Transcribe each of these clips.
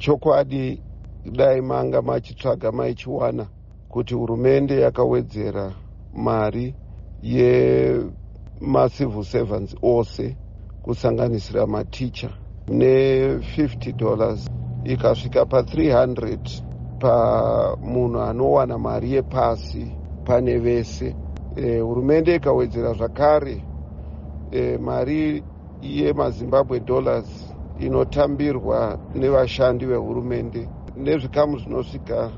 chokwadi dai manga machitsvaga maichiwana kuti hurumende yakawedzera mari yemacivil servants ose kusanganisira maticha ne$50 ikasvika pa$300 pamunhu anowana mari yepasi pane vese. Hurumende ikawedzera zvakare mari yemazimbabwe dollars inotambirwa nevashandi vehurumende nezvikamu zvinosvika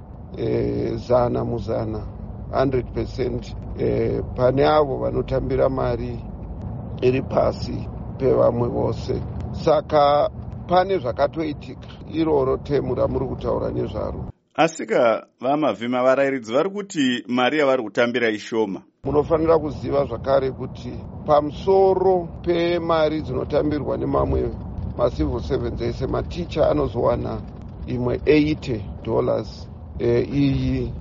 100% pane avo vanotambira mari iri pasi pevamwe vose. Saka pane zvakatoitika iroro temu ramuri kutaura nezvaro. Asika vamavhima varairidzi vari kuti mari yavari kutambira ishoma. Munofanira kuziva zvakare kuti pamusoro pemari dzinotambirwa nemamwe macivil servants ese maticha anozowana imwe $80. Iyi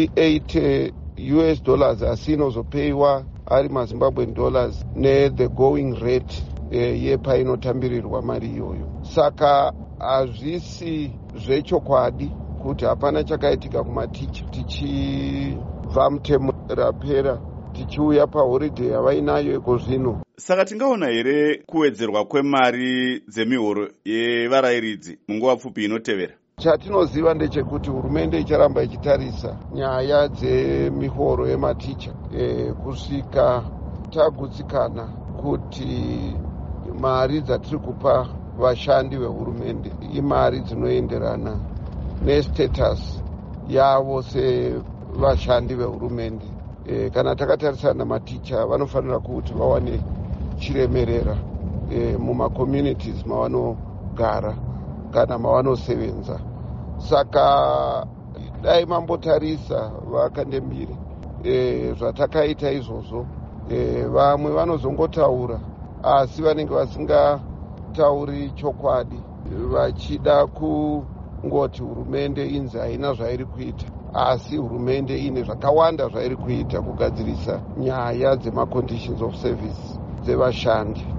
$80 asi inozopeyiwa ari mazimbabwean dollars ne-the going rate yepainotambirirwa mari iyoyo. Saka hazvisi zvechokwadi kuti hapana chakaitika kumaticha. Tichibva mutemo rapera tichiuya pahoriday yavainayo iko zvino. Saka tingaona here kuwedzerwa kwemari dzemihoro yevarairidzi munguva pfupi inotevera? Chatinoziva ndechekuti hurumende icharamba ichitarisa nyaya dzemihoro yematicha kusvika tagutsikana kuti mari dzatiri kupa vashandi vehurumende imari dzinoenderana nestatus yavo sevashandi vehurumende. Kana takatarisana maticha vanofanira kuti vawane chiremerera mumacommunities mavanogara kana mavanosevenza. Saka dai mambotarisa vakandembiri zvatakaita izvozvo, vamwe vanozongotaura asi vanenge vasingatauri chokwadi vachida kungoti hurumende inzi haina zvairi kuita, asi hurumende ine zvakawanda zvairi kuita kugadzirisa nyaya dzemaconditions of service dzevashandi.